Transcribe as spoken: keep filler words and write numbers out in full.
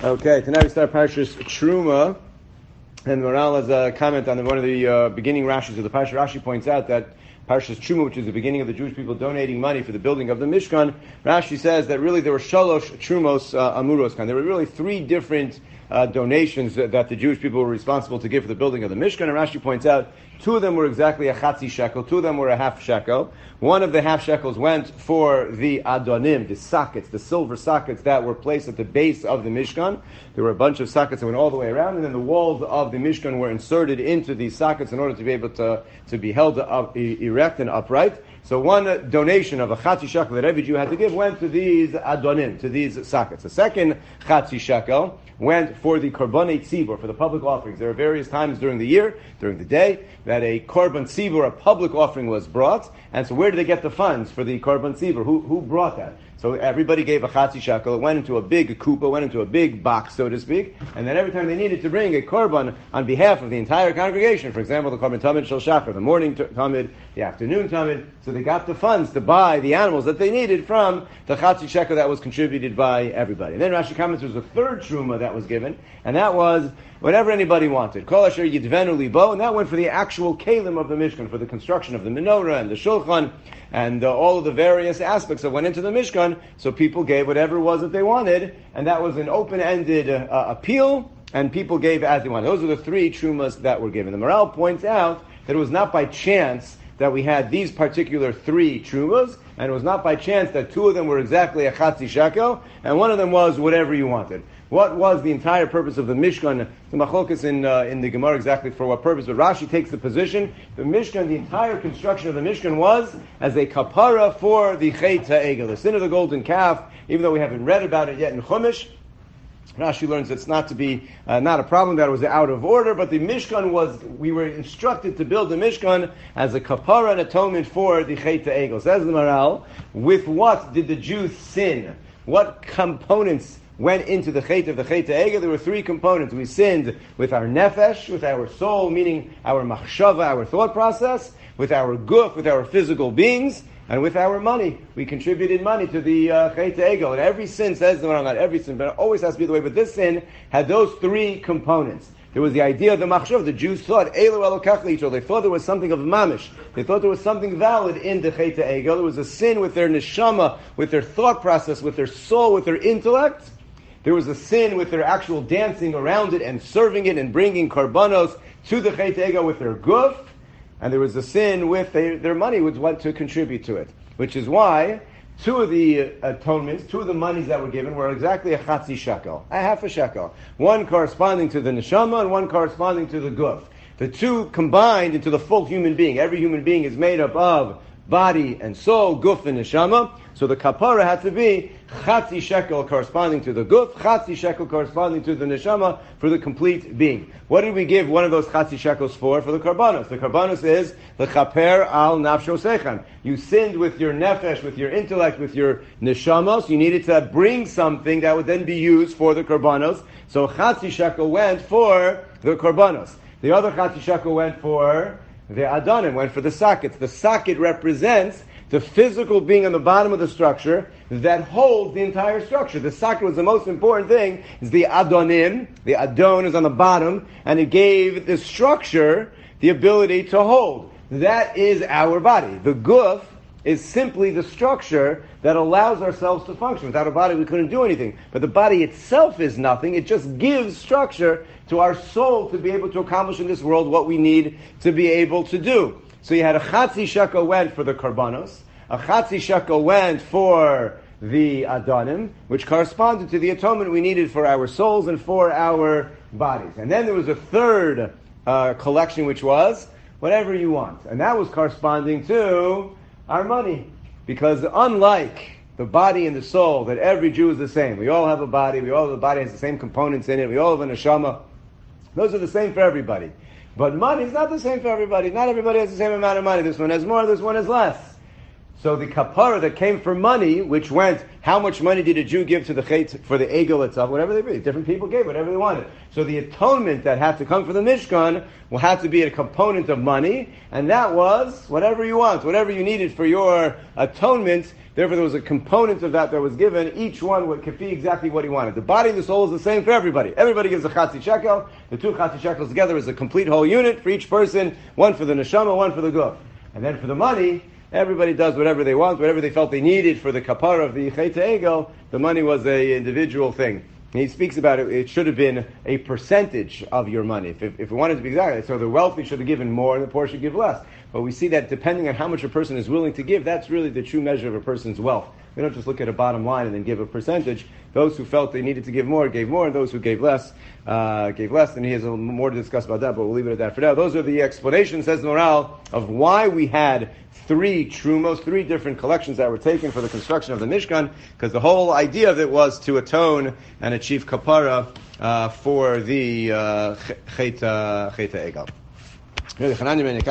Okay, tonight we start Parshas Truma, and Moral has a comment on the, one of the uh, beginning Rashis of the Parsha. Rashi points out that Parshas Truma, which is the beginning of the Jewish people donating money for the building of the Mishkan, Rashi says that really there were shalosh trumos uh, amuros. There were really three different uh, donations that, that the Jewish people were responsible to give for the building of the Mishkan, and Rashi points out two of them were exactly a chatzi shekel, two of them were a half shekel. One of the half shekels went for the adonim, the sockets, the silver sockets that were placed at the base of the Mishkan. There were a bunch of sockets that went all the way around, and then the walls of the Mishkan were inserted into these sockets in order to be able to, to be held up, erect and upright. So one donation of a chatzi shekel that every Jew had to give went to these adonim, to these sockets. The second chatzi shekel went for the korbanei tzibur, for the public offerings. There are various times during the year, during the day, that a korban tzibur, a public offering, was brought. And so where did they get the funds for the korban tzibur? Who, who brought that? So everybody gave a chatzi shekel. It went into a big kupa, went into a big box, so to speak. And then every time they needed to bring a korban on behalf of the entire congregation, for example, the korban tamid shel shachar, the morning tamid, the afternoon tamid, so they got the funds to buy the animals that they needed from the chatzi shekel that was contributed by everybody. And then Rashi comments there was a third truma that was given, and that was whatever anybody wanted. Kol asher yidvenu libo, and that went for the actual kalim of the Mishkan, for the construction of the menorah and the shulchan, and uh, all of the various aspects that went into the Mishkan. So people gave whatever it was that they wanted, and that was an open-ended uh, appeal, and people gave as they wanted. Those are the three trumas that were given. The Maral points out that it was not by chance that we had these particular three trumas, and it was not by chance that two of them were exactly a chatzi shekel, and one of them was whatever you wanted. What was the entire purpose of the Mishkan? The machlokas in uh, in the Gemara exactly for what purpose, but Rashi takes the position, the Mishkan, the entire construction of the Mishkan was as a kapara for the Chet HaEgel, the sin of the golden calf. Even though we haven't read about it yet in Chumash, Rashi learns it's not to be, uh, not a problem that it was out of order, but the Mishkan was, we were instructed to build the Mishkan as a kapara and atonement for the Chet HaEgel. Says the Maral, with what did the Jews sin? What components went into the Chet of the Chet HaEgel? There were three components. We sinned with our nefesh, with our soul, meaning our machshava, our thought process, with our guf, with our physical beings, and with our money. We contributed money to the uh, Chet HaEgel. And every sin, says the Maral, not every sin, but it always has to be the way, but this sin had those three components. There was the idea of the machshav. The Jews thought, Elu elokach li'itro. They thought there was something of mamish. They thought there was something valid in the Chet HaEgel. There was a sin with their neshama, with their thought process, with their soul, with their intellect. There was a sin with their actual dancing around it and serving it and bringing karbanos to the Chet HaEgel with their guf. And there was a sin with their, their money, which went to contribute to it. Which is why two of the atonements, two of the monies that were given were exactly a chatzi shekel, a half a shekel. One corresponding to the neshama and one corresponding to the guf. The two combined into the full human being. Every human being is made up of body and soul, guf and neshama. So the kapara had to be chatzi shekel corresponding to the guf, chatzi shekel corresponding to the neshama for the complete being. What did we give one of those chatzi shekels for? For the karbanos. The karbanos is the chaper al nafsho sechan. You sinned with your nefesh, with your intellect, with your neshamos. You needed to bring something that would then be used for the karbanos. So chatzi shekel went for the karbanos. The other chatzi shekel went for the adonim, went for the sockets. The socket represents the physical being on the bottom of the structure that holds the entire structure. The socket was the most important thing, is the adonim. The adon is on the bottom, and it gave the structure the ability to hold. That is our body. The guf is simply the structure that allows ourselves to function. Without a body, we couldn't do anything. But the body itself is nothing. It just gives structure to our soul to be able to accomplish in this world what we need to be able to do. So you had a chatzi shekel went for the karbanos, a chatzi shekel went for the adonim, which corresponded to the atonement we needed for our souls and for our bodies. And then there was a third uh, collection, which was whatever you want. And that was corresponding to our money. Because unlike the body and the soul, that every Jew is the same. We all have a body, we all the body has the same components in it, we all have a neshama. Those are the same for everybody. But money is not the same for everybody. Not everybody has the same amount of money. This one has more, this one has less. So the kapara that came for money, which went, how much money did a Jew give to the chait for the egel itself? Whatever they did, different people gave whatever they wanted. So the atonement that had to come for the Mishkan will have to be a component of money, and that was whatever you want, whatever you needed for your atonement. Therefore, there was a component of that that was given. Each one would kafi exactly what he wanted. The body and the soul is the same for everybody. Everybody gives a chatzi shekel. The two chatzi shekels together is a complete whole unit for each person. One for the neshama, one for the guf. And then for the money, everybody does whatever they want, whatever they felt they needed for the kapara of the Chet Egel. The money was an individual thing. And he speaks about it, it should have been a percentage of your money. If, if, if we wanted to be exact, so the wealthy should have given more and the poor should give less. But we see that depending on how much a person is willing to give, that's really the true measure of a person's wealth. We don't just look at a bottom line and then give a percentage. Those who felt they needed to give more, gave more, and those who gave less, uh, gave less. And he has a little more to discuss about that, but we'll leave it at that for now. Those are the explanations, says the Moral, of why we had three trumos, three different collections that were taken for the construction of the Mishkan, because the whole idea of it was to atone and achieve kapara uh, for the uh, Chet Egel.